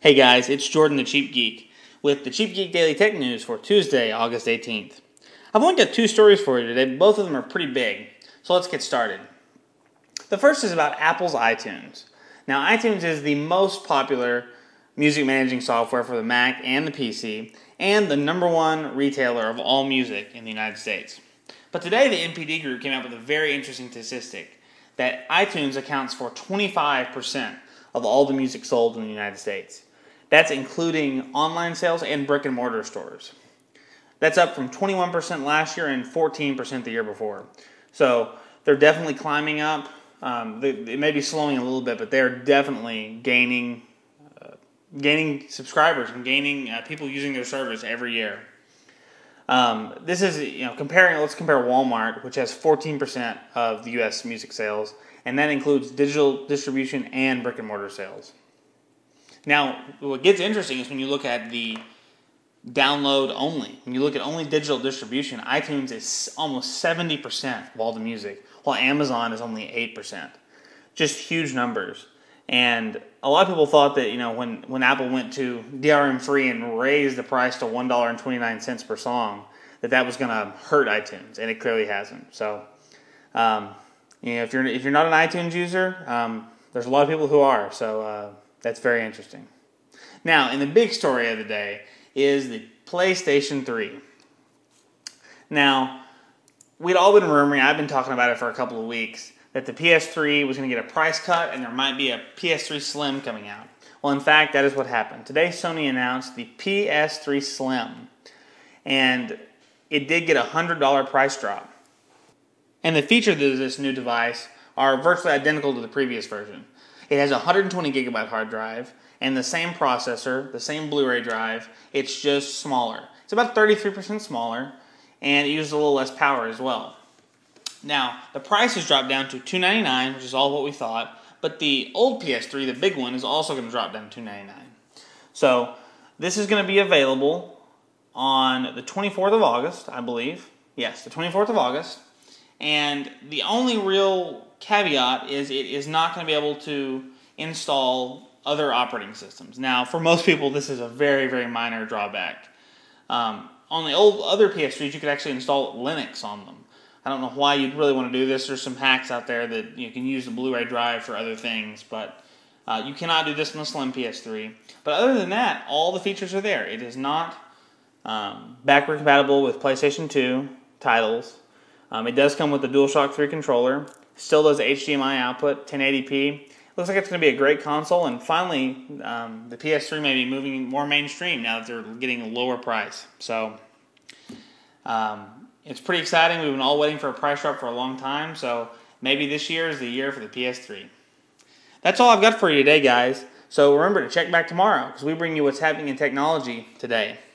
Hey guys, it's Jordan the Cheap Geek with the Cheap Geek Daily Tech News for Tuesday, August 18th. I've only got two stories for you today, both of them are pretty big, so let's get started. The first is about Apple's iTunes. Now, iTunes is the most popular music managing software for the Mac and the PC, and the number one retailer of all music in the United States. But today, the NPD Group came out with a very interesting statistic that iTunes accounts for 25% of all the music sold in the United States. That's including online sales and brick and mortar stores. That's up from 21% last year and 14% the year before. So they're definitely climbing up. They may be slowing a little bit, but they're definitely gaining subscribers and gaining people using their service every year. This is, let's compare Walmart, which has 14% of the U.S. music sales, and that includes digital distribution and brick and mortar sales. Now, what gets interesting is when you look at the download only. When you look at only digital distribution, iTunes is almost 70% of all the music, while Amazon is only 8%. Just huge numbers. And a lot of people thought that, when Apple went to DRM free and raised the price to $1.29 per song, that was going to hurt iTunes, and it clearly hasn't. So, if you're not an iTunes user, there's a lot of people who are. So that's very interesting. Now, in the big story of the day is the PlayStation 3. Now, we'd all been rumoring, I've been talking about it for a couple of weeks, that the PS3 was going to get a price cut and there might be a PS3 Slim coming out. Well, in fact, that is what happened. Today, Sony announced the PS3 Slim, and it did get a $100 price drop. And the features of this new device are virtually identical to the previous version. It has a 120 gigabyte hard drive and the same processor, the same Blu-ray drive. It's just smaller. It's about 33% smaller, and it uses a little less power as well. Now, the price has dropped down to $299, which is all what we thought, but the old PS3, the big one, is also going to drop down to $299. So, this is going to be available on the 24th of August, I believe. Yes, the 24th of August. And the only real caveat is it is not going to be able to install other operating systems. Now, for most people, this is a very, very minor drawback. On the old other PS3s, you could actually install Linux on them. I don't know why you'd really want to do this. There's some hacks out there that you can use the Blu-ray drive for other things, but you cannot do this on the Slim PS3. But other than that, all the features are there. It is not backward compatible with PlayStation 2 titles. It does come with the DualShock 3 controller. Still does HDMI output, 1080p. Looks like it's going to be a great console. And finally, the PS3 may be moving more mainstream now that they're getting a lower price. So it's pretty exciting. We've been all waiting for a price drop for a long time. So maybe this year is the year for the PS3. That's all I've got for you today, guys. So remember to check back tomorrow because we bring you what's happening in technology today.